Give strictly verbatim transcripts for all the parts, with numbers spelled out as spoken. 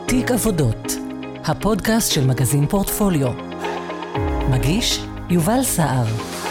תיק עבודות, הפודקאסט של מגזין פורטפוליו. מגיש יובל סער.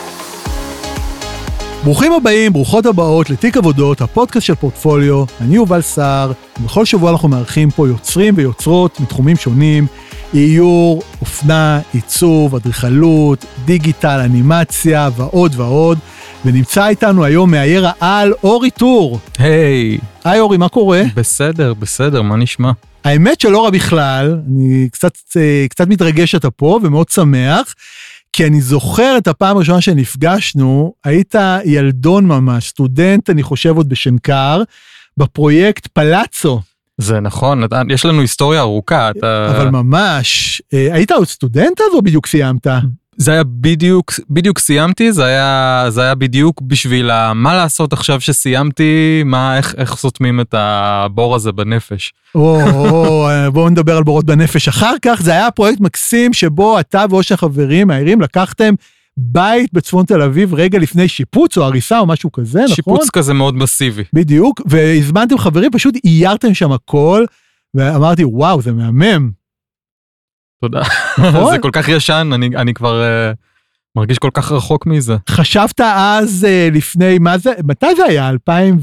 ברוכים הבאים, ברוכות הבאות לתיק עבודות, הפודקאסט של פורטפוליו. אני יובל סער, ובכל שבוע אנחנו מארחים פה יוצרים ויוצרות מתחומים שונים, איור, אופנה, עיצוב, אדריכלות, דיגיטל, אנימציה ועוד ועוד. ונמצא איתנו היום מאייר העל אורי טור. היי. היי אורי, מה קורה? בסדר, בסדר, מה נשמע? האמת שלא רע בכלל, אני קצת, קצת מתרגש שאתה פה ומאוד שמח, כי אני זוכר את הפעם הראשונה שנפגשנו, היית ילדון ממש, סטודנט, אני חושב עוד בשנקר, בפרויקט פלאצו. זה נכון, יש לנו היסטוריה ארוכה. אתה... אבל ממש, היית עוד סטודנט אז או בדיוק סיימת? זה היה בדיוק, בדיוק סיימתי, זה היה, זה היה בדיוק בשביל מה לעשות עכשיו שסיימתי, מה, איך, איך סותמים את הבור הזה בנפש. או, או, בואו נדבר על בורות בנפש. אחר כך זה היה פרויקט מקסים שבו אתה ואוש החברים העירים לקחתם בית בצפון תל אביב רגע לפני שיפוץ או הריסה או משהו כזה, נכון? שיפוץ כזה מאוד מסיבי. בדיוק, והזמנתם חברים, פשוט איירתם שם הכל, ואמרתי, וואו, זה מהמם. תודה. זה כל כך ישן, אני, אני כבר uh, מרגיש כל כך רחוק מזה. חשבת אז uh, לפני, מה זה, מתי זה היה? אלפיים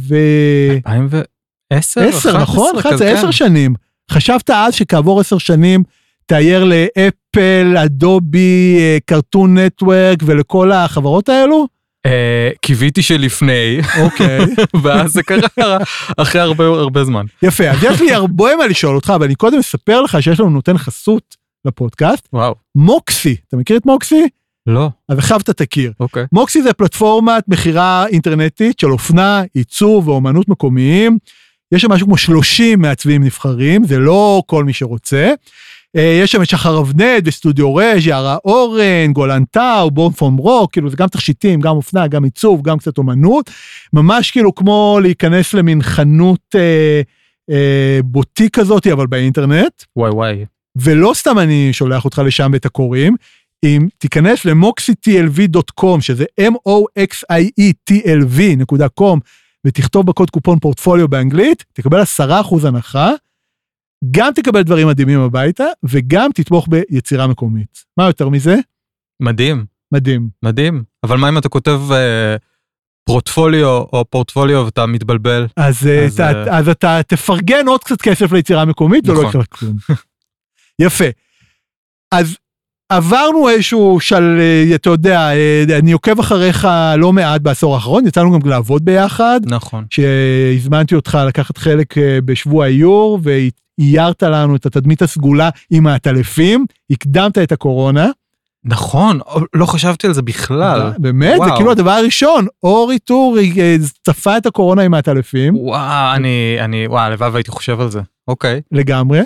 ועשר? עשר, נכון? אחת זה עשר שנים. חשבת אז שכעבור עשר שנים תאייר לאפל, אדובי, קרטון נטוורק ולכל החברות האלו? Uh, קיוויתי שלפני. אוקיי. ואז זה קרה אחרי הרבה, הרבה זמן. יפה, אז יש לי הרבה מה לשאול אותך, אבל אני קודם אספר לך שיש לנו נותן חסות, לפודקאסט. וואו. מוקסי, אתה מכיר את מוקסי? לא. אז עכשיו אתה תכיר. אוקיי. מוקסי זה פלטפורמת מחירה אינטרנטית של אופנה, עיצוב ואומנות מקומיים. יש שם משהו כמו שלושים מעצבים נבחרים, זה לא כל מי שרוצה. יש שם את שחר אבנט וסטודיו רז', יערה אורן, גולנטאו, בורן פום רוק, כאילו זה גם תכשיטים, גם אופנה, גם עיצוב, גם קצת אומנות. ממש כאילו כמו להיכנס למין חנות אה, אה, בוטיק כזאת, אבל באינטרנט. וואי וואי. ולא סתם אני שולח אותך לשם ואת הקוראים, אם תיכנס ל-moxie t l v dot com, שזה m o x i e t l v דוט קום, ותכתוב בקוד קופון פורטפוליו באנגלית, תקבל עשרה אחוז הנחה, גם תקבל דברים מדהימים הביתה, וגם תתמוך ביצירה מקומית. מה יותר מזה? מדהים. מדהים. מדהים. אבל מה אם אתה כותב אה, פורטפוליו או פורטפוליו ואתה מתבלבל? אז, אז, אתה, אה... אז אתה תפרגן עוד קצת כסף ליצירה מקומית, נכון. ולא יקרה כלום. יפה. אז עברנו איזשהו של, אתה יודע, אני עוקב אחריך לא מעט בעשור האחרון, יצאנו גם לעבוד ביחד. נכון. שהזמנתי אותך לקחת חלק בשבוע איור, ואיירת לנו את התדמית הסגולה עם העטלפים, הקדמת את הקורונה. נכון, לא חשבתי על זה בכלל. באמת, וואו. זה כאילו הדבר הראשון, אורי טור צפה את הקורונה עם העטלפים. וואו, אני, אני, וואו, לבב הייתי חושב על זה. אוקיי. לגמרי.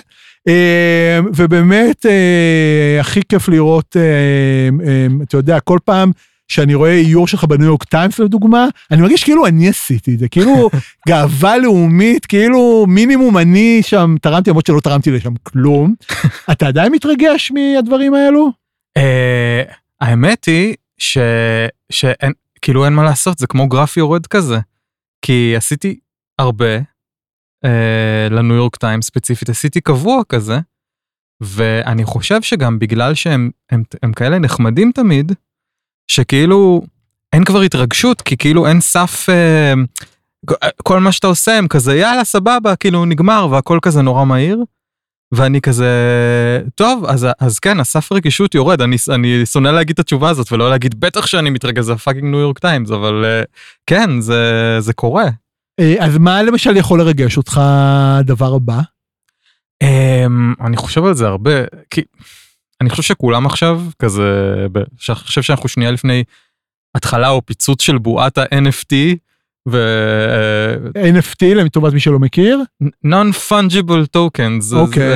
ובאמת, הכי כיף לראות, אתה יודע, כל פעם שאני רואה איור שלך בניו יורק טיימס לדוגמה, אני מרגיש כאילו אני עשיתי את זה, כאילו גאווה לאומית, כאילו מינימום אני שם תרמתי, למרות שלא תרמתי לשם כלום. אתה עדיין מתרגש מהדברים האלו? האמת היא שאין, כאילו אין מה לעשות, זה כמו גרף יורד כזה, כי עשיתי הרבה, לניו יורק טיימס ספציפית, עשיתי קבוע כזה, ואני חושב שגם בגלל שהם הם, הם כאלה נחמדים תמיד, שכאילו אין כבר התרגשות, כי כאילו אין סף, כל מה שאתה עושה הם כזה, יאללה סבבה, כאילו נגמר, והכל כזה נורא מהיר, ואני כזה, טוב, אז, אז כן, הסף רגישות יורד, אני, אני שונא להגיד את התשובה הזאת, ולא להגיד, בטח שאני מתרגש, זה פאקינג ניו יורק טיימס, אבל כן, זה, זה קורה. אז מה למשל יכול לרגש אותך הדבר הבא? אני חושב על זה הרבה, כי אני חושב שכולם עכשיו כזה, אני חושב שאנחנו שנייה לפני התחלה או פיצוץ של בועת ה-אן אף טי, ו... אן אף טי לטובת מי שלא מכיר? Non-Fungible Tokens. אוקיי.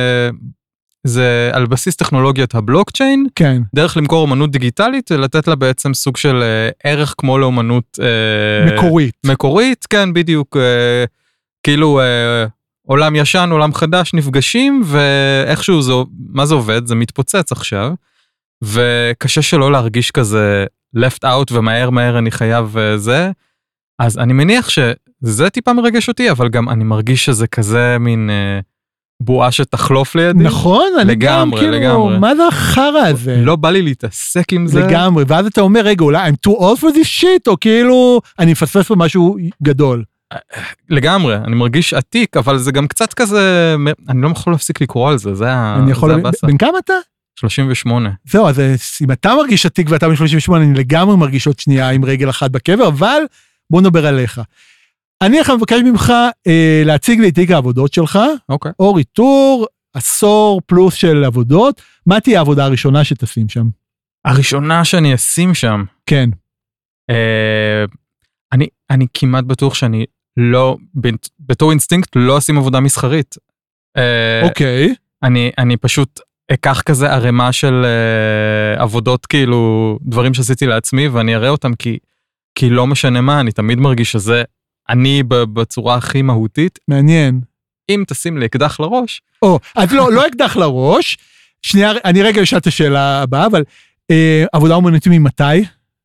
זה על בסיס טכנולוגיית הבלוקצ'יין, כן. דרך למכור אומנות דיגיטלית, ולתת לה בעצם סוג של ערך כמו לאומנות... מקורית. מקורית, כן, בדיוק. כאילו עולם ישן, עולם חדש, נפגשים, ואיכשהו זה, מה זה עובד? זה מתפוצץ עכשיו, וקשה שלא להרגיש כזה left out, ומהר מהר אני חייב זה, אז אני מניח שזה טיפה מרגש אותי, אבל גם אני מרגיש שזה כזה מין... בועה שתחלוף לידי. נכון, אני גם לגמרי, כאילו, לגמרי. מה זה החרא הזה? לא בא לי להתעסק עם זה. לגמרי, ואז אתה אומר, רגע, אולי I'm too old for this shit, או כאילו, אני מפספס פה משהו גדול. לגמרי, אני מרגיש עתיק, אבל זה גם קצת כזה, אני לא יכול להפסיק לקרוא על זה, זה הבאסה. בן כמה אתה? שלושים ושמונה. זהו, אז אם אתה מרגיש עתיק ואתה בן שלושים ושמונה, אני לגמרי מרגיש עוד שנייה עם רגל אחת בקבר, אבל בוא נדבר עליך. אני עכשיו מבקש ממך אה, להציג לי תיק העבודות שלך, אוקיי. אור איתור, עשור פלוס של עבודות, מה תהיה העבודה הראשונה שתשים שם? הראשונה שאני אשים שם. כן. אה, אני, אני כמעט בטוח שאני לא, בתור אינסטינקט, לא אשים עבודה מסחרית. אה, אוקיי. אני, אני פשוט אקח כזה ערימה של אה, עבודות, כאילו, דברים שעשיתי לעצמי, ואני אראה אותם כי, כי לא משנה מה, אני תמיד מרגיש שזה אני בצורה הכי מהותית. מעניין. אם תשים לי אקדח לראש. או, אז לא, לא אקדח לראש. שנייה, אני רגע אשאל את השאלה הבאה, אבל אה, עבודה אומנותית ממתי?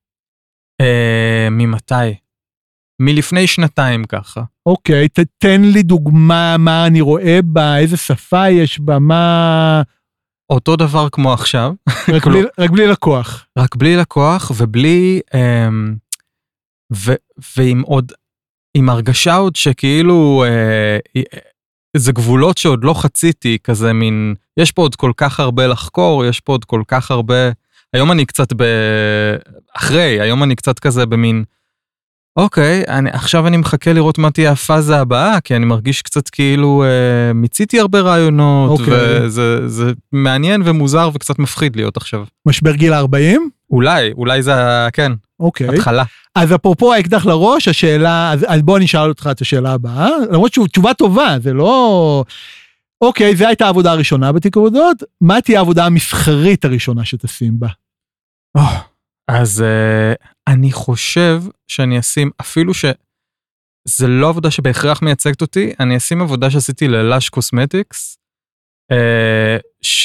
אה, ממתי? מלפני שנתיים ככה. אוקיי, תתן לי דוגמה מה אני רואה בה, איזה שפה יש בה, מה... אותו דבר כמו עכשיו. רק, בלי, רק בלי לקוח. רק בלי לקוח ובלי... אה, ו, ועם עוד... עם הרגשה עוד שכאילו... אה, זה גבולות שעוד לא חציתי, כזה מין... יש פה עוד כל כך הרבה לחקור, יש פה עוד כל כך הרבה... היום אני קצת ב... אחרי, היום אני קצת כזה במין... אוקיי, אני, עכשיו אני מחכה לראות מה תהיה הפאזה הבאה, כי אני מרגיש קצת כאילו אה, מיציתי הרבה רעיונות, אוקיי. וזה זה מעניין ומוזר וקצת מפחיד להיות עכשיו. משבר גיל ארבעים? אולי, אולי זה, כן, אוקיי. התחלה. אז אפרופו האקדח לראש, השאלה, אז, אז בוא נשאל אותך את השאלה הבאה, למרות שתשובה טובה, זה לא... אוקיי, זו הייתה העבודה הראשונה בתיק עבודות, מה תהיה העבודה המסחרית הראשונה שתשים בה? Oh. אז uh, אני חושב שאני אשים, אפילו שזה לא עבודה שבהכרח מייצגת אותי, אני אשים עבודה שעשיתי ללאש קוסמטיקס, uh,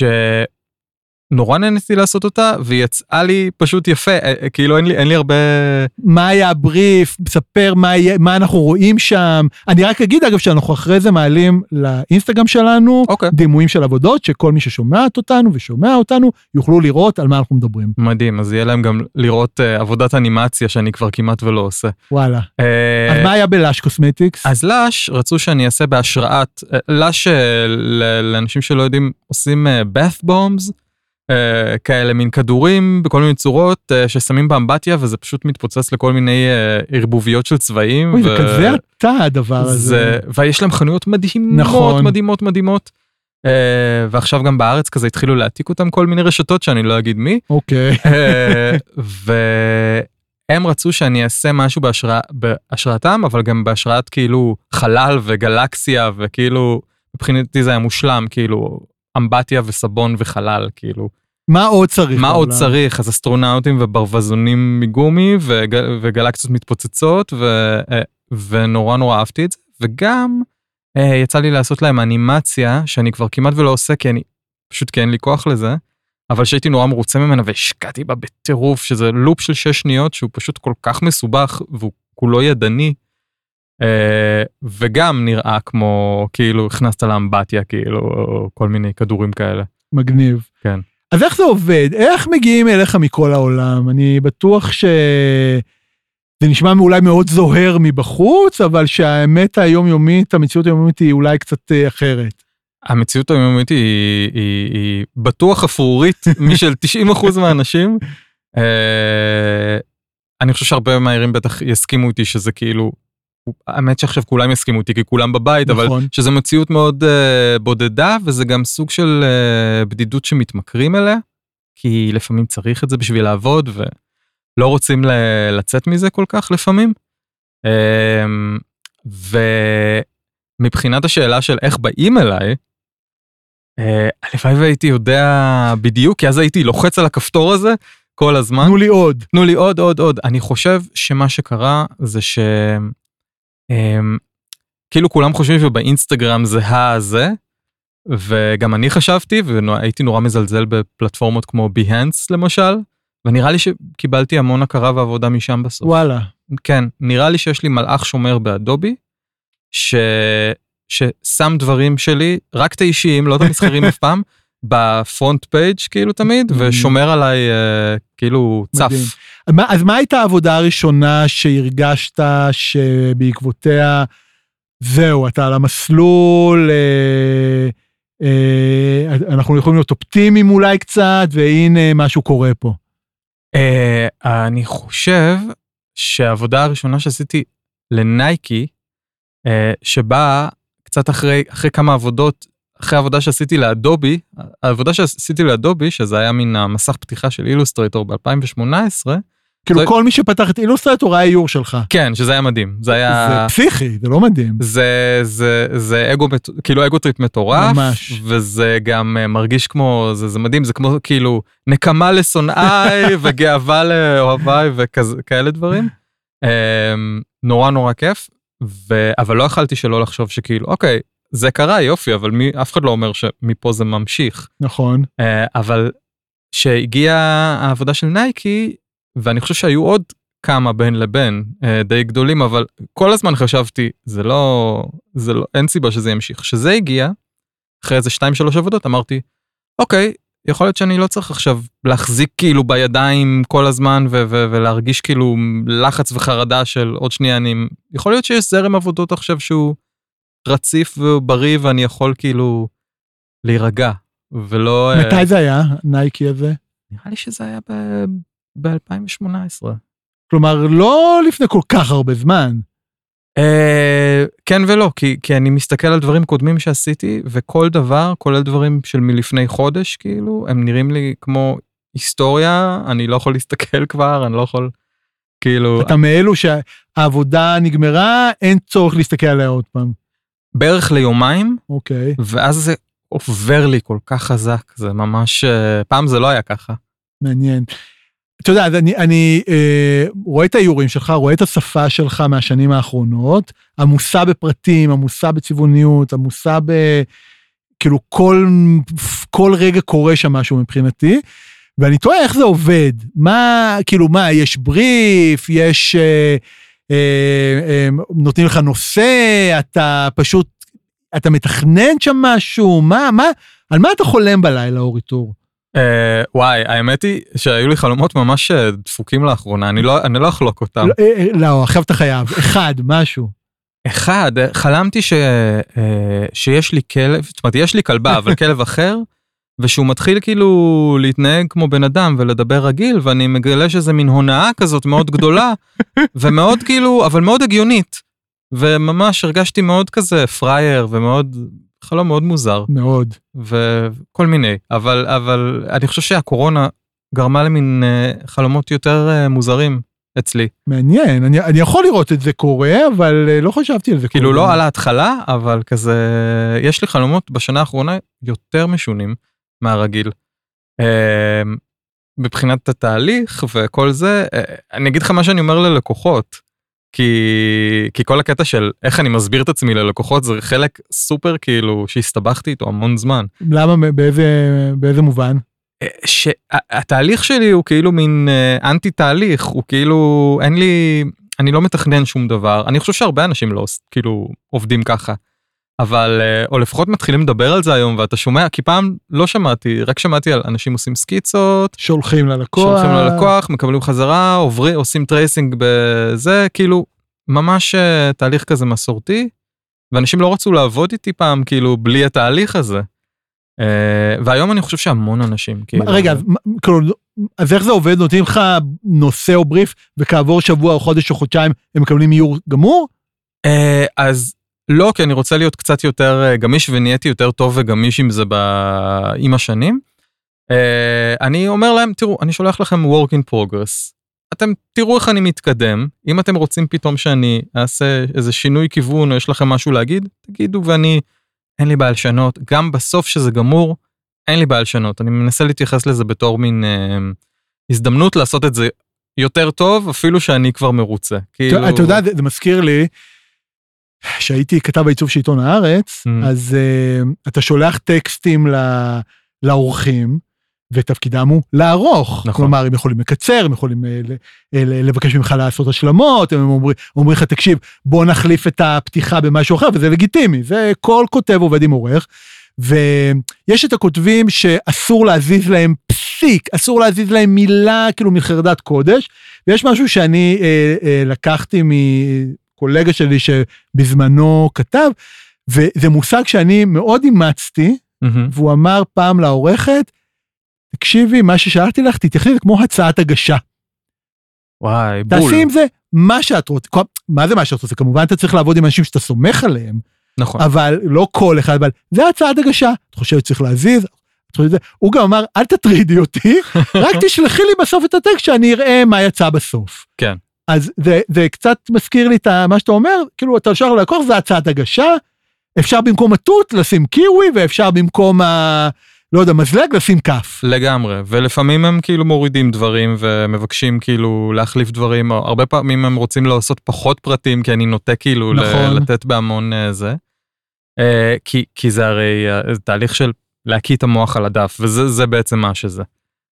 שנורא נהניתי לעשות אותה, והיא יצאה לי פשוט יפה, uh, כאילו אין לי, אין לי הרבה... מה היה הבריף, ספר מה, מה אנחנו רואים שם, אני רק אגיד אגב שאנחנו אחרי זה מעלים לאינסטגרם שלנו, okay. דימויים של עבודות, שכל מי ששומעת אותנו ושומע אותנו, יוכלו לראות על מה אנחנו מדברים. מדהים, אז יהיה להם גם לראות uh, עבודת אנימציה שאני כבר כמעט ולא עושה. וואלה. Uh, אז מה היה בלאש קוסמטיקס? אז לאש רצו שאני אעשה בהשראת, לאש uh, לאנשים שלא יודעים עושים uh, bath bombs, Uh, כאלה מין כדורים בכל מיני צורות uh, ששמים באמבטיה וזה פשוט מתפוצץ לכל מיני uh, ערבוביות של צבעים. אוי, ו... זה כזה אתה הדבר הזה. זה... ויש להם חנויות מדהימות, נכון. מדהימות, מדהימות. Uh, ועכשיו גם בארץ כזה התחילו להעתיק אותם כל מיני רשתות שאני לא אגיד מי. אוקיי. uh, והם רצו שאני אעשה משהו בהשרא... בהשראתם, אבל גם בהשראת כאילו חלל וגלקסיה וכאילו, מבחינתי זה היה מושלם, כאילו אמבטיה וסבון וחלל, כאילו. מה עוד צריך? מה עוד צריך? אז אסטרונאוטים וברווזונים מגומי, וגל, וגלקסיות מתפוצצות, ו, ונורא נורא אהבתי את זה, וגם יצא לי לעשות להם אנימציה, שאני כבר כמעט ולא עושה, כי אני, פשוט כי אין לי כוח לזה, אבל שהייתי נורא מרוצה ממנה, והשקעתי בה בטירוף, שזה לופ של שש שניות, שהוא פשוט כל כך מסובך, והוא כולו ידני, וגם נראה כמו, כאילו, הכנסת לאמבטיה, כאילו, כל מיני כדורים כאלה. מגניב. כן. אז איך זה עובד? איך מגיעים אליך מכל העולם? אני בטוח שזה נשמע אולי מאוד זוהר מבחוץ, אבל שהאמת היומיומית, המציאות היומיומית היא אולי קצת אחרת. המציאות היומיומית היא, היא, היא בטוח אפרורית משל תשעים אחוז מהאנשים. אני חושב שהרבה מהעירים בטח יסכימו איתי שזה כאילו, האמת שעכשיו כולם יסכימו אותי כי כולם בבית, נכון. אבל שזה מציאות מאוד uh, בודדה, וזה גם סוג של uh, בדידות שמתמכרים אליה, כי לפעמים צריך את זה בשביל לעבוד, ולא רוצים ל- לצאת מזה כל כך לפעמים. Um, ומבחינת השאלה של איך באים אליי, uh, הלוואי והייתי יודע בדיוק, כי אז הייתי לוחץ על הכפתור הזה כל הזמן. תנו לי עוד. תנו לי עוד, עוד, עוד. אני חושב שמה שקרה זה ש... Um, כאילו כולם חושבים שבאינסטגרם זה הזה, וגם אני חשבתי, והייתי נורא מזלזל בפלטפורמות כמו Behance למשל, ונראה לי שקיבלתי המון הכרה ועבודה משם בסוף. וואלה. כן, נראה לי שיש לי מלאך שומר באדובי, ש... ששם דברים שלי, רק את האישיים, לא את המסחרים אף פעם, בפרונט פייג' כאילו תמיד, ושומר עליי כאילו צף. אז מה הייתה העבודה הראשונה שהרגשת שבעקבותיה, זהו, אתה על המסלול, אנחנו יכולים להיות אופטימיים אולי קצת, והנה משהו קורה פה. אני חושב שהעבודה הראשונה שעשיתי לנייקי, שבה קצת אחרי, אחרי כמה עבודות, אחרי העבודה שעשיתי לאדובי, העבודה שעשיתי לאדובי, שזה היה מן המסך פתיחה של אילוסטרייטור ב-אלפיים שמונה עשרה. כאילו כל מי שפתח את אילוסטרייטור היה איור שלך. כן, שזה היה מדהים. זה היה... זה פסיכי, זה לא מדהים. זה, זה, זה אגו, כאילו אגו טריפ מטורף. ממש. וזה גם מרגיש כמו, זה, זה מדהים, זה כמו כאילו נקמה לשונאי וגאווה לאוהביי וכאלה דברים. נורא נורא כיף, ו... אבל לא יכלתי שלא לחשוב שכאילו, אוקיי, זה קרה, יופי, אבל מי, אף אחד לא אומר שמפה זה ממשיך. נכון. אבל שהגיעה העבודה של נייקי, ואני חושב שהיו עוד כמה בין לבין, די גדולים, אבל כל הזמן חשבתי, זה לא, זה לא, אין סיבה שזה ימשיך. שזה הגיע, אחרי איזה שתיים שלוש עבודות, אמרתי, אוקיי, יכול להיות שאני לא צריך עכשיו להחזיק כאילו בידיים כל הזמן, ו- ו- ולהרגיש כאילו לחץ וחרדה של עוד שנייה, אני, יכול להיות שיש זרם עבודות עכשיו שהוא רציף ובריא, ואני יכול כאילו להירגע, ולא... מתי זה היה, נייקי הזה? נראה לי שזה היה ב-אלפיים שמונה עשרה. כלומר, לא לפני כל כך הרבה זמן. אה, כן ולא, כי, כי אני מסתכל על דברים קודמים שעשיתי, וכל דבר, כולל דברים של מלפני חודש, כאילו, הם נראים לי כמו היסטוריה, אני לא יכול להסתכל כבר, אני לא יכול, כאילו... אתה מאלו שהעבודה נגמרה, אין צורך להסתכל עליה עוד פעם. בערך ליומיים, אוקיי. ואז זה עובר לי כל כך חזק, זה ממש, פעם זה לא היה ככה. מעניין. אתה יודע, אני, אני אה, רואה את האיורים שלך, רואה את השפה שלך מהשנים האחרונות, עמוסה בפרטים, עמוסה בצבעוניות, עמוסה ב... כאילו כל, כל רגע קורה שם משהו מבחינתי, ואני תוהה איך זה עובד, מה, כאילו מה, יש בריף, יש, אה, אה, אה, נותנים לך נושא, אתה פשוט, אתה מתכנן שם משהו, מה, מה, על מה אתה חולם בלילה, אורי טור? Uh, וואי, האמת היא שהיו לי חלומות ממש דפוקים לאחרונה, אני לא, אני לא אחלוק אותם. לא, לא, עכשיו אתה חייב, אחד, משהו. אחד, חלמתי ש, uh, שיש לי כלב, זאת אומרת, יש לי כלבה, אבל כלב אחר, ושהוא מתחיל כאילו להתנהג כמו בן אדם ולדבר רגיל, ואני מגלה שזה מין הונאה כזאת מאוד גדולה, ומאוד כאילו, אבל מאוד הגיונית, וממש הרגשתי מאוד כזה פרייר, ומאוד... חלום מאוד מוזר. מאוד. וכל מיני, אבל, אבל אני חושב שהקורונה גרמה למין חלומות יותר מוזרים אצלי. מעניין, אני, אני יכול לראות את זה קורה, אבל לא חשבתי על זה כאילו קורה. לא על ההתחלה, אבל כזה, יש לי חלומות בשנה האחרונה יותר משונים מהרגיל. מבחינת התהליך וכל זה, אני אגיד לך מה שאני אומר ללקוחות, כי, כי כל הקטע של איך אני מסביר את עצמי ללקוחות, זה חלק סופר כאילו שהסתבכתי איתו המון זמן. למה? באיזה, באיזה מובן? שהתהליך שלי הוא כאילו מין אנטי תהליך, הוא כאילו, אין לי, אני לא מתכנן שום דבר. אני חושב שהרבה אנשים לא כאילו עובדים ככה, אבל, או לפחות מתחילים לדבר על זה היום, ואתה שומע, כי פעם לא שמעתי, רק שמעתי על אנשים עושים סקיצות, שולחים ללקוח, שולחים ללקוח, מקבלים חזרה, עוברים, עושים טרייסינג בזה, כאילו, ממש תהליך כזה מסורתי, ואנשים לא רצו לעבוד איתי פעם, כאילו, בלי התהליך הזה. והיום אני חושב שהמון אנשים, כאילו... רגע, אז איך זה עובד? נותנים לך נושא או בריף, וכעבור שבוע או חודש או חודשיים, הם מקבלים איור גמור? אז... לא, כי אני רוצה להיות קצת יותר גמיש, ונהייתי יותר טוב וגמיש עם זה עם השנים. אני אומר להם, תראו, אני שולח לכם work in progress. אתם תראו איך אני מתקדם. אם אתם רוצים פתאום שאני אעשה איזה שינוי כיוון, או יש לכם משהו להגיד, תגידו, ואני, אין לי בעיה לשנות. גם בסוף שזה גמור, אין לי בעיה לשנות. אני מנסה להתייחס לזה בתור מין אה, הזדמנות לעשות את זה יותר טוב, אפילו שאני כבר מרוצה. כאילו... אתה יודע, זה, זה מזכיר לי, שהייתי כתב בעיצוב של עיתון הארץ, mm. אז uh, אתה שולח טקסטים לאורחים, ותפקידם הוא לערוך. נכון. כלומר, הם יכולים לקצר, הם יכולים לבקש ממך לעשות השלמות, הם אומרים, אומרים לך, תקשיב, בוא נחליף את הפתיחה במשהו אחר, וזה לגיטימי, זה כל כותב עובד עם עורך, ויש את הכותבים שאסור להזיז להם פסיק, אסור להזיז להם מילה, כאילו מחרדת קודש, ויש משהו שאני אה, אה, לקחתי מקולגה שלי שבזמנו כתב, וזה מושג שאני מאוד אימצתי, mm-hmm. והוא אמר פעם לעורכת, תקשיבי, מה ששאלתי לך, תתייחסי, זה כמו הצעת הגשה. וואי, בול. תעשי עם זה מה שאת רוצה, מה זה מה שאת רוצה? כמובן אתה צריך לעבוד עם אנשים שאתה סומך עליהם, נכון. אבל לא כל אחד, אבל זה הצעת הגשה, את חושבת שצריך להזיז, הוא גם אמר, אל תטרידי אותי, רק תשלחי לי בסוף את הטקסט, שאני אראה מה יצא בסוף. כן. אז זה, זה קצת מזכיר לי את מה שאתה אומר, כאילו אתה שואל ללקוח, זה הצעת הגשה, אפשר במקום התות לשים קיווי, ואפשר במקום ה... לא יודע, מזלג לשים כף. לגמרי, ולפעמים הם כאילו מורידים דברים, ומבקשים כאילו להחליף דברים, או הרבה פעמים הם רוצים לעשות פחות פרטים, כי אני נוטה כאילו נכון. לתת בהמון זה. כי, כי זה הרי תהליך של להקיא את המוח על הדף, וזה זה בעצם מה שזה.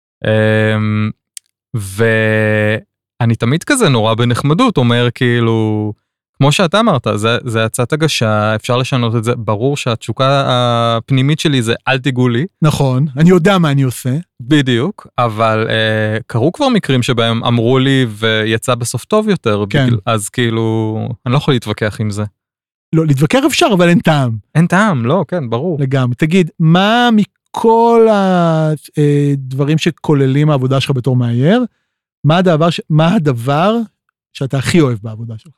ואני תמיד כזה נורא בנחמדות, אומר כאילו, כמו שאתה אמרת, זה, זה הצעת הגשה, אפשר לשנות את זה, ברור שהתשוקה הפנימית שלי זה אל תיגעו לי. נכון, אני יודע מה אני עושה. בדיוק, אבל אה, קרו כבר מקרים שבהם אמרו לי ויצא בסוף טוב יותר, כן. בגלל, אז כאילו, אני לא יכול להתווכח עם זה. לא, להתווכח אפשר, אבל אין טעם. אין טעם, לא, כן, ברור. לגמרי. תגיד, מה מכל הדברים שכוללים העבודה שלך בתור מאייר, מה הדבר, ש... מה הדבר שאתה הכי אוהב בעבודה שלך?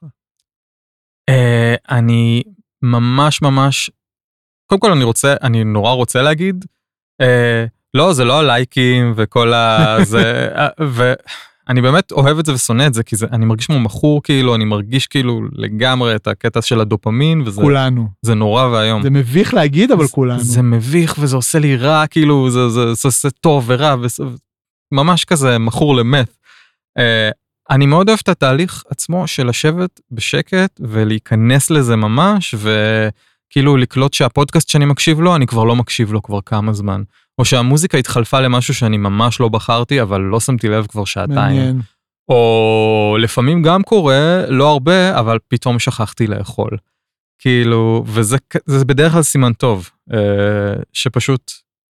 Uh, אני ממש ממש, קודם כל אני רוצה, אני נורא רוצה להגיד, uh, לא, זה לא הלייקים וכל ה... זה, ואני באמת אוהב את זה ושונא את זה, כי זה, אני מרגיש כמו מכור כאילו, אני מרגיש כאילו לגמרי את הקטע של הדופמין, וזה... כולנו. זה נורא והיום. זה מביך להגיד, אבל זה, כולנו. זה מביך וזה עושה לי רע, כאילו, זה, זה, זה עושה טוב ורע, וממש כזה מכור למת. Uh, אני מאוד אוהב את התהליך עצמו של לשבת בשקט ולהיכנס לזה ממש, וכאילו לקלוט שהפודקאסט שאני מקשיב לו, אני כבר לא מקשיב לו כבר כמה זמן. או שהמוזיקה התחלפה למשהו שאני ממש לא בחרתי, אבל לא שמתי לב כבר שעתיים. מעניין. או לפעמים גם קורה, לא הרבה, אבל פתאום שכחתי לאכול. כאילו, וזה זה בדרך כלל סימן טוב, שפשוט...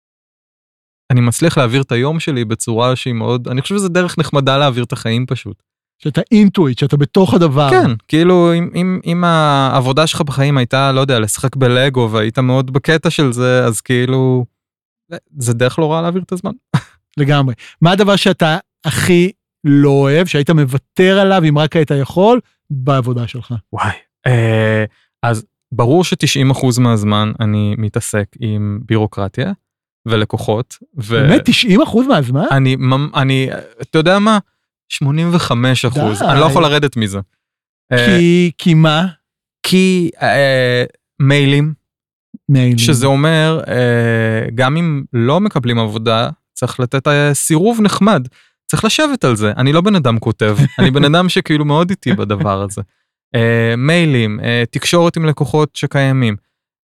אני מצליח להעביר את היום שלי בצורה שהיא מאוד, אני חושב שזה דרך נחמדה להעביר את החיים פשוט. שאתה אינטואיט, שאתה בתוך הדבר. כן, כאילו אם, אם, אם העבודה שלך בחיים הייתה, לא יודע, לשחק בלגו, והיית מאוד בקטע של זה, אז כאילו, זה דרך לא רע להעביר את הזמן. לגמרי. מה הדבר שאתה הכי לא אוהב, שהיית מוותר עליו, אם רק היית יכול, בעבודה שלך? וואי, אה, אז ברור ש-תשעים אחוז מהזמן אני מתעסק עם בירוקרטיה, ולקוחות. באמת, תשעים אחוז מהזמן? אני, אני, אתה יודע מה? שמונים וחמישה אחוז. אני לא יכול לרדת מזה. כי, כי מה? כי מיילים. מיילים. שזה אומר, גם אם לא מקבלים עבודה, צריך לתת סירוב נחמד. צריך לשבת על זה. אני לא בן אדם כותב. אני בן אדם שכאילו מאוד איטי בדבר הזה. מיילים, תקשורת עם לקוחות שקיימים.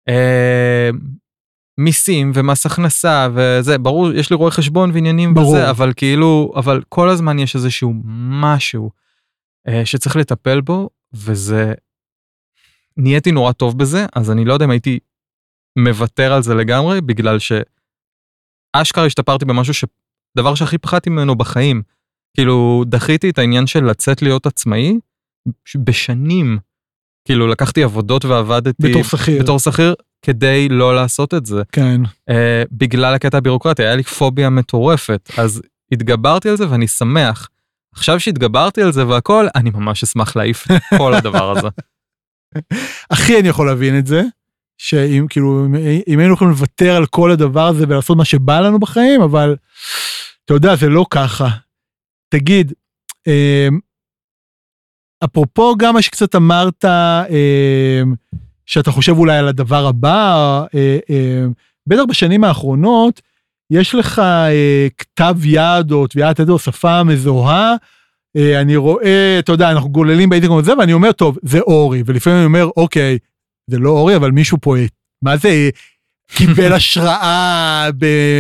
מיסים ומס הכנסה וזה, ברור, יש לי רואה חשבון ועניינים ברור. וזה, אבל כאילו, אבל כל הזמן יש איזשהו משהו אה, שצריך לטפל בו, וזה, נהייתי נורא טוב בזה, אז אני לא יודע אם הייתי מוותר על זה לגמרי, בגלל שאשכרה השתפרתי במשהו שדבר שהכי פחדתי ממנו בחיים, כאילו דחיתי את העניין של לצאת להיות עצמאי, בשנים, כאילו לקחתי עבודות ועבדתי, בתור שכיר. בתור שכיר, כדי לא לעשות את זה. כן. Uh, בגלל הקטע הבירוקרטי, היה לי פוביה מטורפת, אז התגברתי על זה ואני שמח. עכשיו שהתגברתי על זה והכל, אני ממש אשמח להעיף את כל הדבר הזה. אחי, אני יכול להבין את זה, שאם כאילו, אם היינו יכולים לוותר על כל הדבר הזה ולעשות מה שבא לנו בחיים, אבל אתה יודע, זה לא ככה. תגיד, אה, אפרופו גם מה שקצת אמרת, אה, שאתה חושב אולי על הדבר הבא, אה, אה, בטח בשנים האחרונות, יש לך אה, כתב יד או תביעת יד או שפה מזוהה, אה, אני רואה, אתה יודע, אנחנו גוללים באינטרנט הזה, ואני אומר, טוב, זה אורי, ולפעמים אני אומר, אוקיי, זה לא אורי, אבל מישהו פה, מה זה, קיבל השראה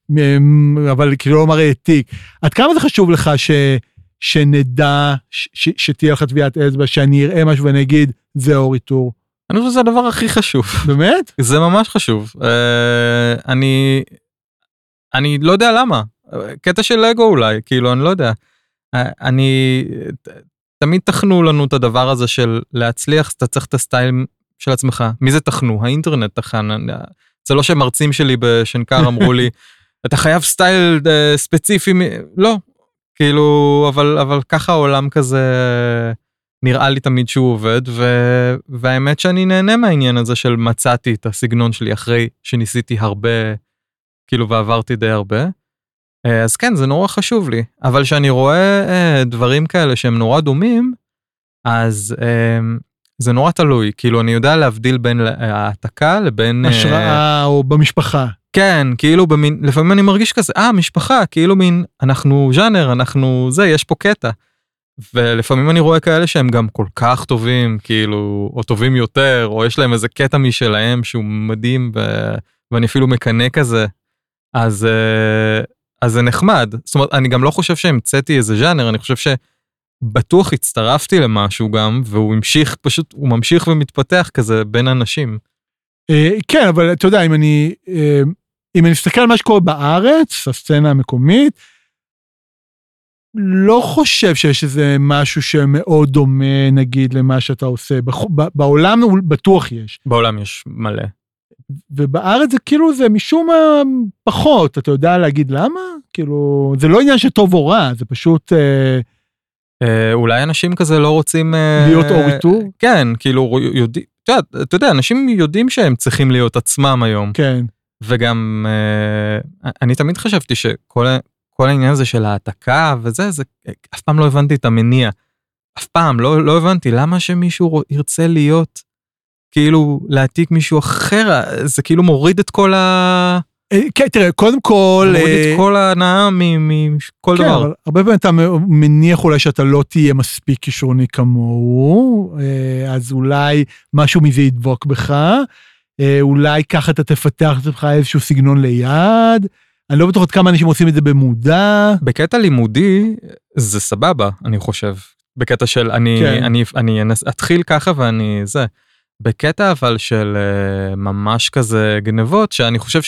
אבל כאילו לא מראה העתיק. עד כמה זה חשוב לך ש, שנדע, ש, ש, שתהיה לך טביעת אצבע, שאני אראה משהו ואני אגיד, זה אורי טור? אני חושב שזה הדבר הכי חשוב. באמת? זה ממש חשוב. אני, אני לא יודע למה. קטע של לגו אולי, כאילו, אני לא יודע. אני, תמיד תכנו לנו את הדבר הזה של להצליח, אתה צריך את הסטייל של עצמך. מי זה תכנו? האינטרנט תכן. זה לא שמרצים שלי בשנקר אמרו לי, אתה חייב סטייל ספציפי, לא. כאילו, אבל, אבל ככה העולם כזה נראה לי תמיד שהוא עובד, ו, והאמת שאני נהנה מהעניין הזה של מצאתי את הסגנון שלי אחרי שניסיתי הרבה, כאילו, ועברתי די הרבה. אז כן, זה נורא חשוב לי, אבל שאני רואה דברים כאלה שהם נורא דומים, אז זה נורא תלוי, כאילו אני יודע להבדיל בין העתקה לבין... השראה או במשפחה. כן, כאילו במין, לפעמים אני מרגיש כזה, אה, משפחה, כאילו מין, אנחנו ז'אנר, אנחנו זה, יש פה קטע. ולפעמים אני רואה כאלה שהם גם כל כך טובים, כאילו, או טובים יותר, או יש להם איזה קטע משלהם שהוא מדהים, ו... ואני אפילו מקנה כזה, אז... אז זה נחמד, זאת אומרת, אני גם לא חושב שהמצאתי איזה ז'אנר, אני חושב שבטוח הצטרפתי למשהו גם, והוא המשיך, פשוט, הוא ממשיך ומתפתח כזה בין אנשים. כן, אבל אתה יודע, אם אני, אם אני מסתכל על מה שקורה בארץ, הסצנה המקומית, לא חושב שיש איזה משהו שמאוד דומה, נגיד, למה שאתה עושה. בעולם בטוח יש. בעולם יש מלא. ובארץ זה כאילו זה משום מה פחות, אתה יודע להגיד למה? כאילו, זה לא עניין שטוב או רע, זה פשוט... אה, אה, אולי אנשים כזה לא רוצים... להיות אה, אורי טור? כן, כאילו, יודע, אתה, יודע, אתה יודע, אנשים יודעים שהם צריכים להיות עצמם היום. כן. וגם, אה, אני תמיד חשבתי שכל כל העניין הזה של העתקה וזה, זה, אף פעם לא הבנתי את המניע. אף פעם, לא, לא הבנתי למה שמישהו ירצה להיות... כאילו להעתיק מישהו אחר, זה כאילו מוריד את כל ה... כן, תראה, קודם כל... מוריד את כל ההנאה מכל דבר. כן, הרבה פעמים אתה מניח אולי שאתה לא תהיה מספיק כישרוני כמוהו, אז אולי משהו מזה ידבוק בך, אולי ככה אתה תפתח את עצמך איזשהו סגנון ליד, אני לא בטוח עד כמה אנשים עושים את זה במודע. בקטע לימודי זה סבבה, אני חושב. בקטע של אני, כן. אני, אני אתחיל ככה ואני זה. בקטע אבל של ממש כזה גנבות, שאני חושב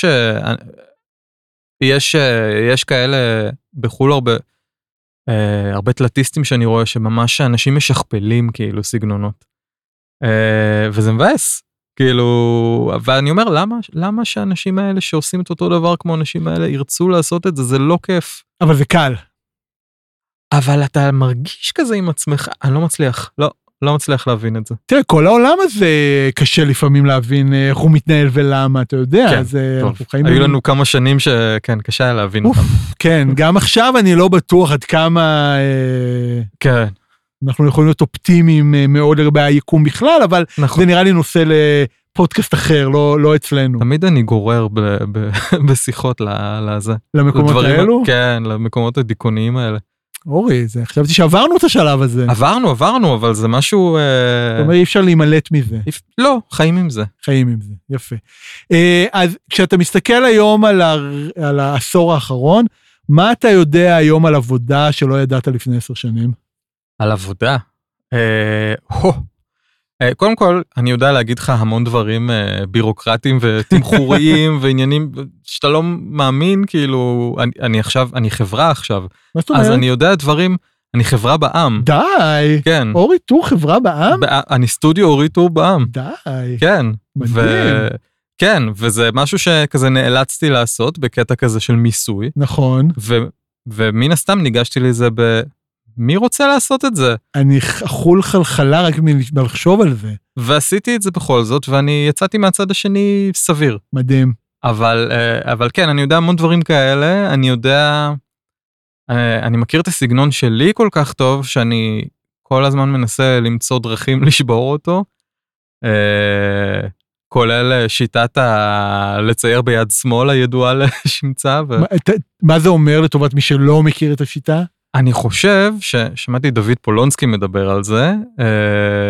שיש יש כאלה בחול הרבה, הרבה תלטיסטים שאני רואה שממש אנשים משכפלים כאילו סגנונות. וזה מבאס. כאילו, ואני אומר, למה, למה שאנשים האלה שעושים את אותו דבר כמו אנשים האלה ירצו לעשות את זה? זה לא כיף. אבל זה קל. אבל אתה מרגיש כזה עם עצמך, אני לא מצליח, לא. לא מצליח להבין את זה. תראה, כל העולם הזה קשה לפעמים להבין איך הוא מתנהל ולמה, אתה יודע. כן, אז, טוב. היו לנו כמה שנים שכן, קשה היה להבין אותם. כן, גם עכשיו אני לא בטוח עד כמה... כן. אנחנו יכולים להיות אופטימיים מאוד לגבי היקום בכלל, אבל נכון. זה נראה לי נושא לפודקאסט אחר, לא, לא אצלנו. תמיד אני גורר ב, ב, בשיחות לזה. למקומות האלו? כן, למקומות הדיכאוניים האלה. אורי, זה, חשבתי שעברנו את השלב הזה. עברנו, עברנו, אבל זה משהו... זאת אומרת, אי אפשר להימלט מזה. לא, חיים עם זה. חיים עם זה, יפה. אז כשאתה מסתכל היום על, ה... על העשור האחרון, מה אתה יודע היום על עבודה שלא ידעת לפני עשר שנים? על עבודה? אה, הו. אה, קודם כל, אני יודע להגיד לך המון דברים אה, בירוקרטיים ותמחוריים ועניינים שאתה לא מאמין, כאילו, אני, אני עכשיו, אני חברה עכשיו. מה זאת אומרת? אז אני יודע דברים, אני חברה בעם. די. כן. אורי טור חברה בעם? בא, אני סטודיו אורי טור בעם. די. כן. מדהים. ו... כן, וזה משהו שכזה נאלצתי לעשות בקטע כזה של מיסוי. נכון. ו... ומן הסתם ניגשתי לזה ב... מי רוצה לעשות את זה? אני אכול חלחלה רק מלחשוב על זה. ועשיתי את זה בכל זאת, ואני יצאתי מהצד השני סביר. מדהים. אבל, אבל כן, אני יודע המון דברים כאלה, אני יודע, אני מכיר את הסגנון שלי כל כך טוב, שאני כל הזמן מנסה למצוא דרכים לשבור אותו, כולל שיטת ה... לצייר ביד שמאל הידועה לשמצה. ו... מה, מה זה אומר לטובת מי שלא מכיר את השיטה? אני חושב ששמעתי דוד פולונסקי מדבר על זה,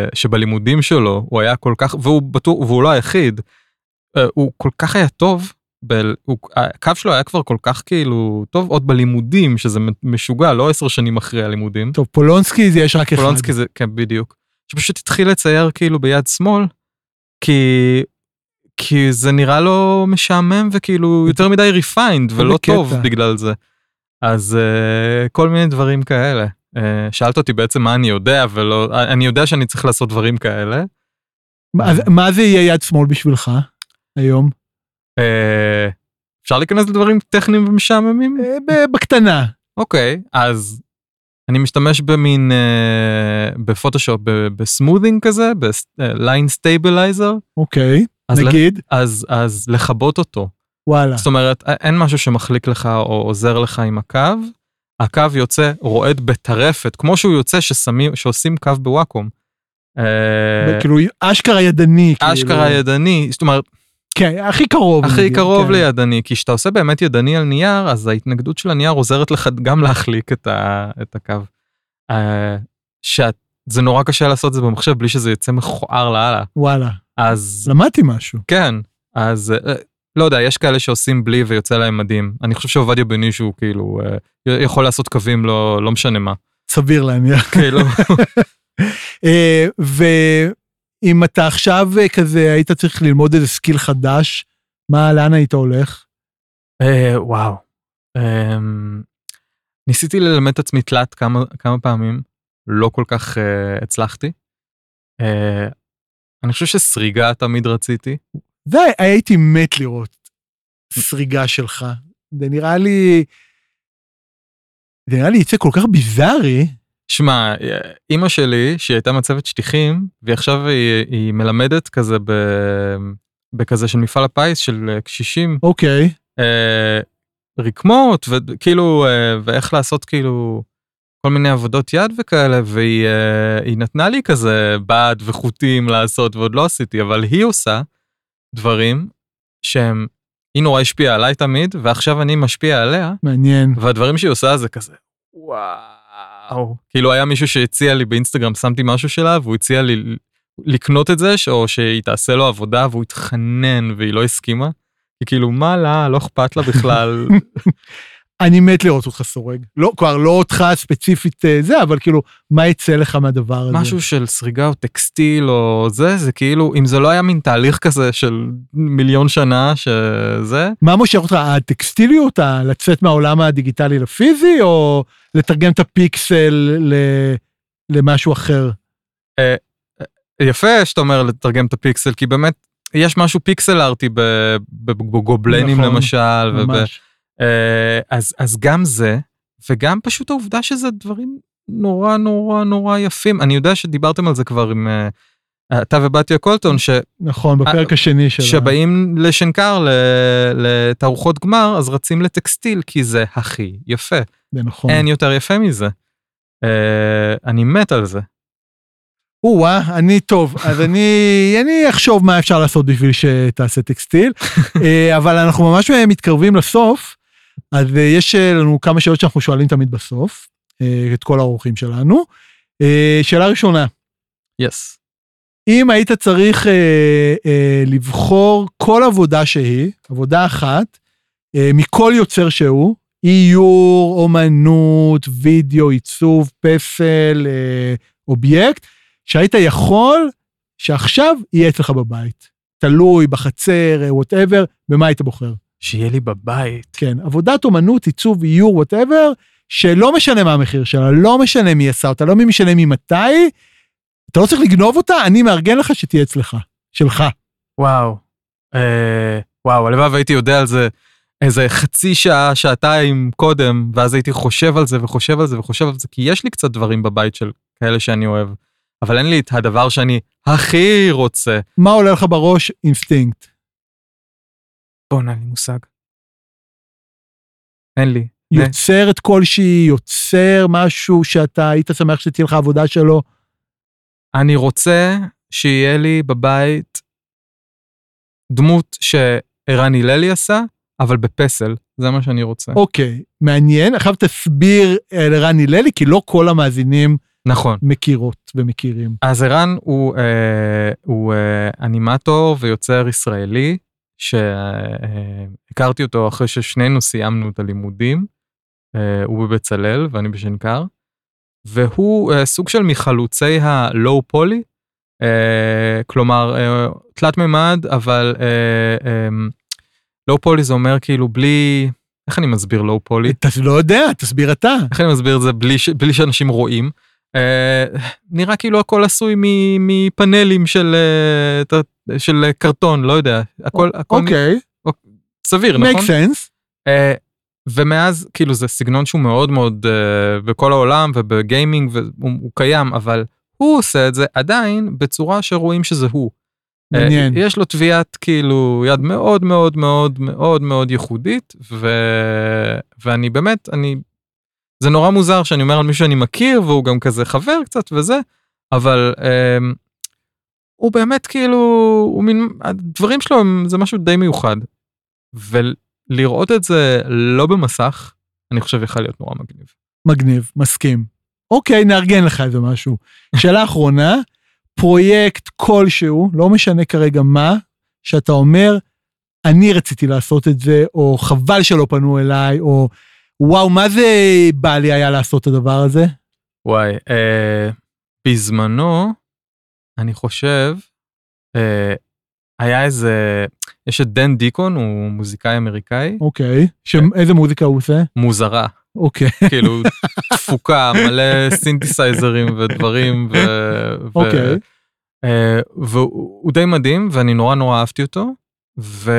שבלימודים שלו הוא היה כל כך, והוא בטוח, והוא לא היחיד, הוא כל כך היה טוב, ב, הוא, הקו שלו היה כבר כל כך כאילו, טוב, עוד בלימודים, שזה משוגע, לא עשר שנים אחרי הלימודים. טוב, פולונסקי זה יש רק אחד. פולונסקי זה, כן, בדיוק. שפשוט התחיל לצייר כאילו ביד שמאל, כי, כי זה נראה לו משעמם, וכאילו יותר מדי ריפיינד, ולא טוב בגלל זה. אז uh, כל מיני דברים כאלה. Uh, שאלת אותי בעצם מה אני יודע, ולא, אני יודע שאני צריך לעשות דברים כאלה. אז מה זה יהיה יד שמאל בשבילך היום? Uh, אפשר להיכנס לדברים טכניים ומשעממים? Uh, בקטנה. אוקיי, אז אני משתמש במין, uh, בפוטושופ, בסמודינג כזה, בליין סטייבלייזר. אוקיי, נגיד. אז, אז לחבות אותו. וואלה. זאת אומרת, אין משהו שמחליק לך או עוזר לך עם הקו, הקו יוצא רועד בטרפת, כמו שהוא יוצא ששמים, שעושים קו בוואקום. כאילו, אשכרה ידני. אשכרה ידני, זאת אומרת, כן, הכי קרוב. הכי קרוב לידני, כי כשאתה עושה באמת ידני על נייר, אז ההתנגדות של הנייר עוזרת לך גם להחליק את הקו. שזה נורא קשה לעשות זה במחשב, בלי שזה יצא מכוער להלאה. וואלה. אז... למדתי משהו. כן, אז... לא יודע, יש כאלה שעושים בלי ויוצא להם מדהים. אני חושב שעובדיה בני שהוא כאילו, יכול לעשות קווים לא, לא משנה מה. סביר להניח. כאילו. ואם אתה עכשיו כזה, היית צריך ללמוד איזה סקיל חדש, מה, לאן היית הולך? וואו. ניסיתי ללמד את עצמי תלת כמה, כמה פעמים, לא כל כך הצלחתי. אני חושב שסריגה תמיד רציתי. זה הייתי מת לראות סריגה שלך. זה נראה לי, זה נראה לי יצא כל כך ביזארי. שמע, אמא שלי, שהיא הייתה מצבת שטיחים, ועכשיו היא, היא מלמדת כזה ב, בכזה של מפעל הפיס של קשישים. אוקיי. אה, רקמות, וכאילו, אה, ואיך לעשות כאילו כל מיני עבודות יד וכאלה, והיא אה, היא נתנה לי כזה בד וחוטים לעשות, ועוד לא עשיתי, אבל היא עושה, דברים שהם, היא נורא השפיעה עליי תמיד, ועכשיו אני משפיע עליה. מעניין. והדברים שהיא עושה זה כזה, וואו. כאילו היה מישהו שהציע לי באינסטגרם, שמתי משהו שלה, והוא הציע לי לקנות את זה, או שהיא תעשה לו עבודה, והוא התחנן, והיא לא הסכימה. כי כאילו, מה לה, לא אכפת לה בכלל. אני מת לראות אותך סורג. לא, כבר לא אותך ספציפית זה, אבל כאילו, מה יצא לך מהדבר הזה? משהו של סריגה או טקסטיל או זה, זה כאילו, אם זה לא היה מין תהליך כזה של מיליון שנה שזה... מה מושך אותך? הטקסטיליות, לצאת מהעולם הדיגיטלי לפיזי, או לתרגם את הפיקסל למשהו אחר? יפה שאתה אומר לתרגם את הפיקסל, כי באמת, יש משהו פיקסל ארטי בגובלנים למשל, ממש. אז, אז גם זה, וגם פשוט העובדה שזה דברים נורא נורא נורא יפים. אני יודע שדיברתם על זה כבר עם אתה ובתיה קולטון, ש... נכון, בפרק השני שלה. שבאים לשנקר לתערוכות גמר, אז רצים לטקסטיל, כי זה הכי יפה. זה נכון. אין יותר יפה מזה. אני מת על זה. או-אה, אני טוב, אז אני, אני אחשוב מה אפשר לעשות בשביל שתעשה טקסטיל, אבל אנחנו ממש מתקרבים לסוף, אז יש לנו כמה שאלות שאנחנו שואלים תמיד בסוף, את כל האורחים שלנו. שאלה ראשונה. Yes. אם היית צריך אה, אה, לבחור כל עבודה שהיא, עבודה אחת, אה, מכל יוצר שהוא, איור, אומנות, וידאו, עיצוב, פסל, אה, אובייקט, שהיית יכול שעכשיו יהיה אצלך בבית. תלוי, בחצר, whatever, במה היית בוחר? שיהיה לי בבית. כן, עבודת אומנות, עיצוב, איור, whatever, שלא משנה מה המחיר שלה, לא משנה מי עשה אותה, לא מי משנה ממתי, אתה לא צריך לגנוב אותה, אני מארגן לך שתהיה אצלך, שלך. וואו, אה, וואו, הלבב הייתי יודע על זה איזה חצי שעה, שעתיים קודם, ואז הייתי חושב על זה וחושב על זה וחושב על זה, כי יש לי קצת דברים בבית של כאלה שאני אוהב, אבל אין לי את הדבר שאני הכי רוצה. מה עולה לך בראש? אינסטינקט. בוא, אין לי מושג. אין לי. יוצרת כלשהי, יוצר משהו שאתה היית שמח שתהיה לך עבודה שלו? אני רוצה שיהיה לי בבית דמות שערן הללי עשה, אבל בפסל, זה מה שאני רוצה. אוקיי, מעניין. עכשיו תסביר לערן הללי, כי לא כל המאזינים נכון. מכירות ומכירים. אז ערן הוא, אה, הוא אה, אנימטור ויוצר ישראלי, שהכרתי אותו אחרי ששנינו סיימנו את הלימודים, הוא בבצלאל ואני בשנקר, והוא סוג של מחלוצי הלואו פולי, כלומר, תלת מימד, אבל לואו פולי זה אומר כאילו בלי, איך אני מסביר לואו פולי? אתה לא יודע, תסביר אתה. איך אני מסביר את זה בלי, בלי שאנשים רואים? נראה כאילו הכל עשוי מפאנלים של, של קרטון, לא יודע. הכל, הכל אוקיי. סביר, נכון? make sense. ומאז, כאילו, זה סגנון שהוא מאוד מאוד בכל העולם ובגיימינג, והוא קיים, אבל הוא עושה את זה עדיין בצורה שרואים שזה הוא. מעניין. יש לו תביעת, כאילו, יד מאוד מאוד מאוד מאוד מאוד ייחודית, ו... ואני באמת, אני... זה נורא מוזר שאני אומר על מישהו שאני מכיר, והוא גם כזה חבר קצת וזה, אבל אה, הוא באמת כאילו, הוא מין, הדברים שלו זה משהו די מיוחד, ולראות את זה לא במסך, אני חושב יכול להיות נורא מגניב. מגניב, מסכים. אוקיי, נארגן לך איזה משהו. שאלה אחרונה, פרויקט כלשהו, לא משנה כרגע מה, שאתה אומר, אני רציתי לעשות את זה, או חבל שלא פנו אליי, או וואו, מה זה בא לי היה לעשות את הדבר הזה? וואי, אה, בזמנו, אני חושב, אה, היה איזה, יש את דן דיקון, הוא מוזיקאי אמריקאי. אוקיי, שאיזה מוזיקה הוא עושה? מוזרה. אוקיי. כאילו, תפוקה, מלא סינתסייזרים ודברים, ו... אוקיי. אה, והוא די מדהים, ואני נורא נורא אהבתי אותו, ו...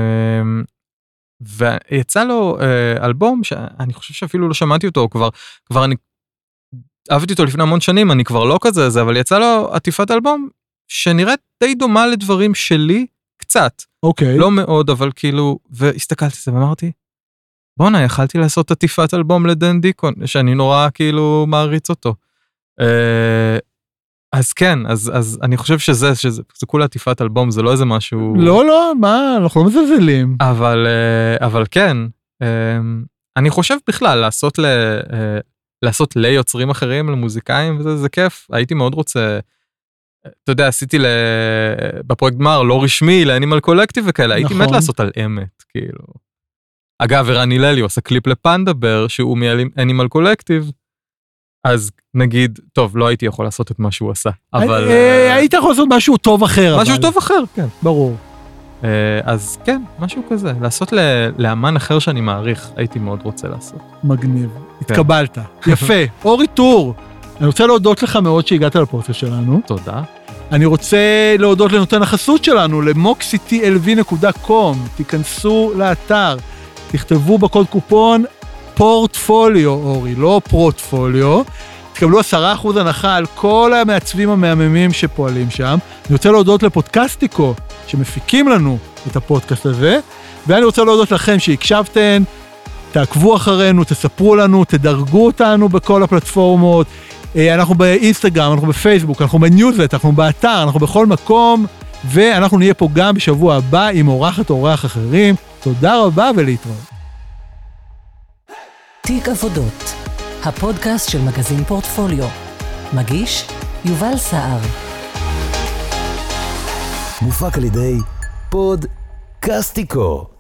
ויצא לו אה, אלבום שאני חושב שאפילו לא שמעתי אותו, כבר, כבר אני אהבתי אותו לפני המון שנים, אני כבר לא כזה זה, אבל יצא לו עטיפת אלבום שנראית די דומה לדברים שלי, קצת. אוקיי. לא מאוד, אבל כאילו, והסתכלתי על זה ואמרתי, בוא'נה, יכלתי לעשות עטיפת אלבום לדן דיקון, שאני נורא כאילו מעריץ אותו. אה, אז כן, אז, אז אני חושב שזה, שזה, זה כולה עטיפת אלבום, זה לא איזה משהו... לא, לא, מה, אנחנו לא מזלזלים. אבל, אבל כן, אני חושב בכלל, לעשות ל, לעשות ליוצרים אחרים, למוזיקאים, וזה, זה כיף. הייתי מאוד רוצה, אתה יודע, עשיתי בפרויקט גמר, לא רשמי, לאנימל קולקטיב וכאלה, הייתי מת לעשות על אמת, כאילו. אגב, ערן הללי עושה קליפ לפנדה בר, שהוא מאנימל קולקטיב, אז נגיד, טוב, לא הייתי יכול לעשות את מה שהוא עשה, אבל... היית יכול לעשות משהו טוב אחר. משהו טוב אחר, כן. ברור. אז כן, משהו כזה, לעשות לאמן אחר שאני מעריך, הייתי מאוד רוצה לעשות. מגניב, התקבלת. יפה, אורי טור, אני רוצה להודות לך מאוד שהגעת לפודקאסט שלנו. תודה. אני רוצה להודות לנותן החסות שלנו, ל-מוקסי טי אל וי נקודה קום, תיכנסו לאתר, תכתבו בקוד קופון, פורטפוליו, אורי, לא פרוטפוליו, תקבלו עשרה אחוז הנחה על כל המעצבים המהממים שפועלים שם. אני רוצה להודות לפודקאסטיקו, שמפיקים לנו את הפודקאסט הזה, ואני רוצה להודות לכם שהקשבתם, תעקבו אחרינו, תספרו לנו, תדרגו אותנו בכל הפלטפורמות, אנחנו באינסטגרם, אנחנו בפייסבוק, אנחנו בניוזלט, אנחנו באתר, אנחנו בכל מקום, ואנחנו נהיה פה גם בשבוע הבא עם אורחת אורח אחרים. תודה רבה ולהתראות. תיק עבודות, הפודקאסט של מגזין פורטפוליו. מגיש יובל סער. מופק על ידי פודקאסטיקו.